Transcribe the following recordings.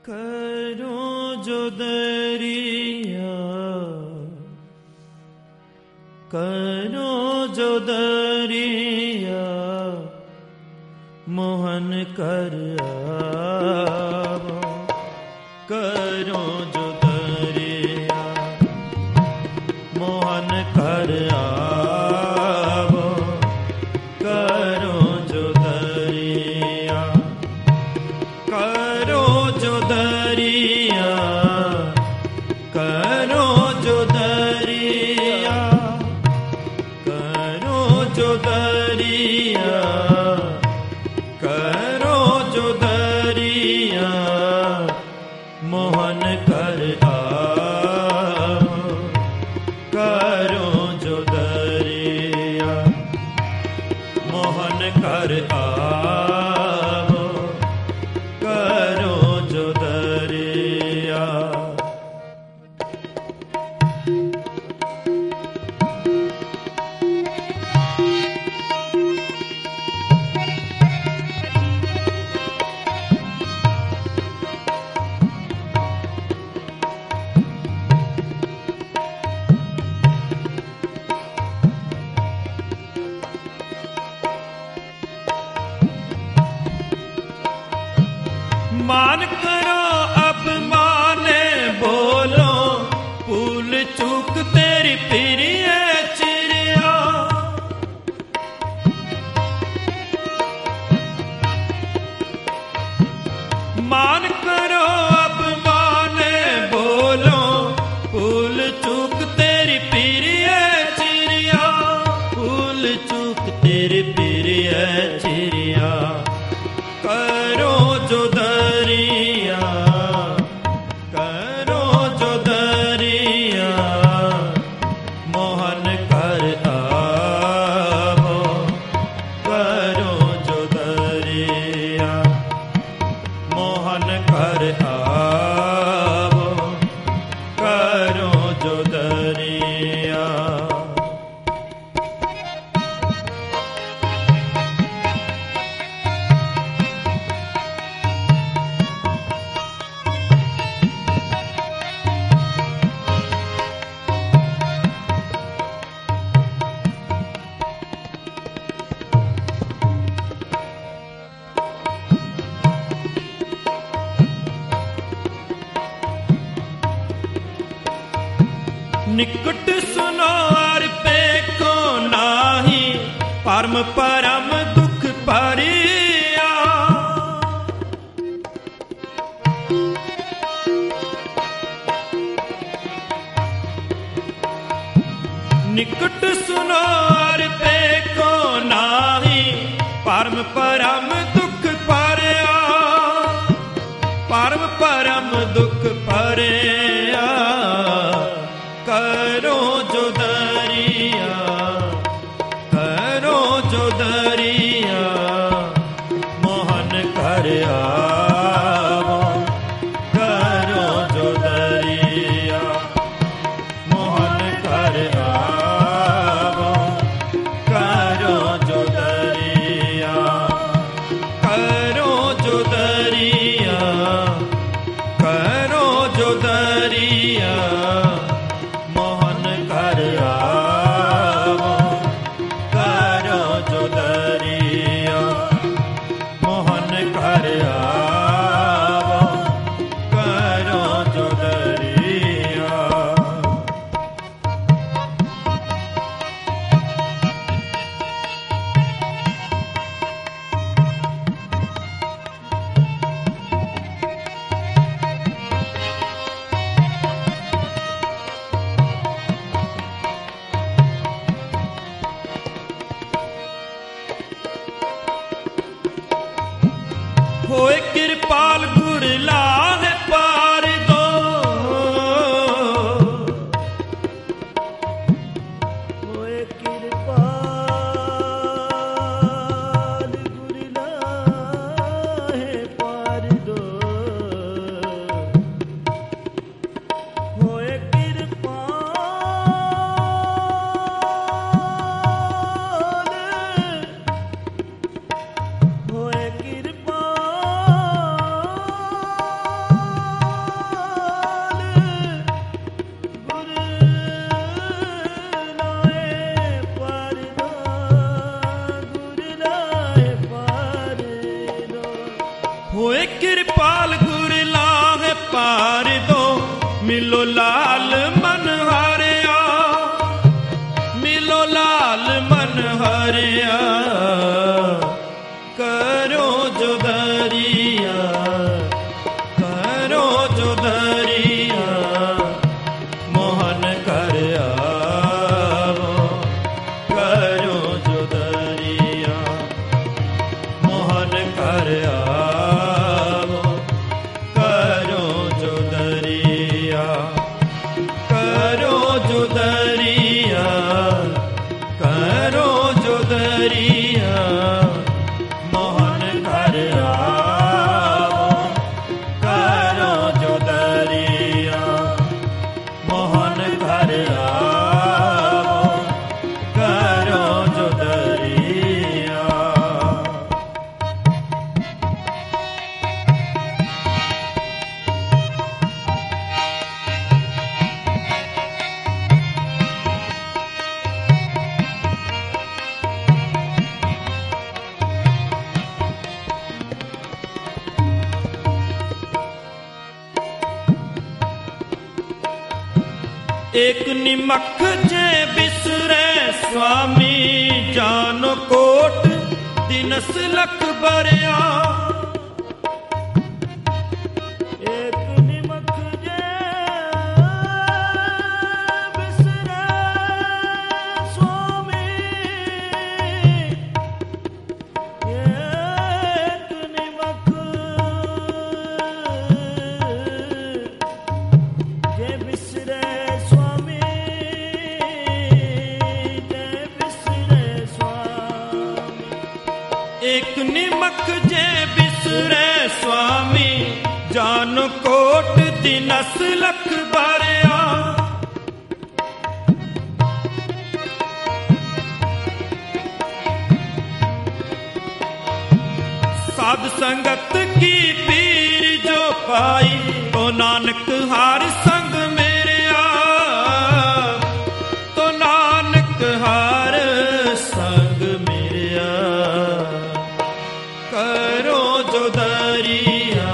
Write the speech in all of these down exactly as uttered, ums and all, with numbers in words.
करो जो दरिया, करो जो दरिया, मोहन कर आवो। करो जो दरिया, मोहन कर आवो। करो जो दरिया, करो जो दरिया, करो जो दरिया, करो जो दरिया, करो जो दरिया, मोहन कर आओ। करो जो दरिया, मोहन कर आओ। करो जो दरिया। मान करो अब माने बोलो, भूल चूक तेरी प्रिय चिड़िया। मान करो अब माने बोलो, भूल चूक तेरी प्रिय चिड़िया। भूल चूक तेरी प्रिय चिड़िया। करो जो दरिया, करो जो दरिया, मोहन कर आवो। करो जो दरिया, मोहन कर आवो। करो जो दरिया। निकट सुनो और पे को नाही, परम परम दुख परिया। निकट सुनो और पे को नाही, परम परम दुख परिया। परम परम दुख परिया। करो जो दरिया, करो जो दरिया, मोहन कर आवो। करो जो दरिया, मोहन कर आवो। करो जो दरिया, करो जो दरिया, करो जो दरिया, मोहन कर आवो। करो जो दरिया, मोहन कर आवो। करो जो दरिया। होए कृपाल गुर लाहे पार दो। होए कृपाल गुर लाहे पार दो। होए कृपाल, होए कृपाल, होए कृपाल गुर लाहे पार दो, मिलो लाल मन हारिया, मिलो लाल मन हारिया, करो जो दरिया, करो जो दरिया, मोहन कर आवो, करो जो दरिया, मोहन कर आवो, करो जो दरिया, करो जो दरिया, करो जो दरिया, मोहन कर आवो, करो जो दरिया, मोहन कर आवो, करो जो दरिया। एक निमक जे बिसरे स्वामी, जानो कोट दिनस लख बरिया, एक निमक जे बिसरे स्वामी, एक निमक जे बिसरे एक निमक जे बिसरे स्वामी, जान कोट दिनस लख बारिया, साध संगत की पीर जो पाई, तो नानक हार संग मेरिया, तो नानक हार संग मेरिया, करो जो दरिया,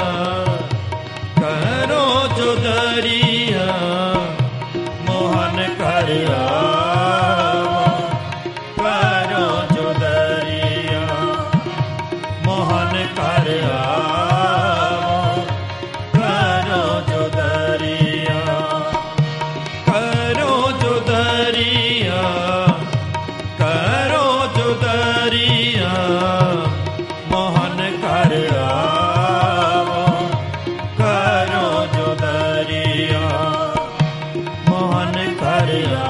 करो जो दरिया, मोहन कर आवो, करो जो दरिया, मोहन कर आवो, करो जो दरिया, करो जो दरिया, करो जो दरिया, मोहन कर आवो, करो जो दरिया, मोहन कर आवो।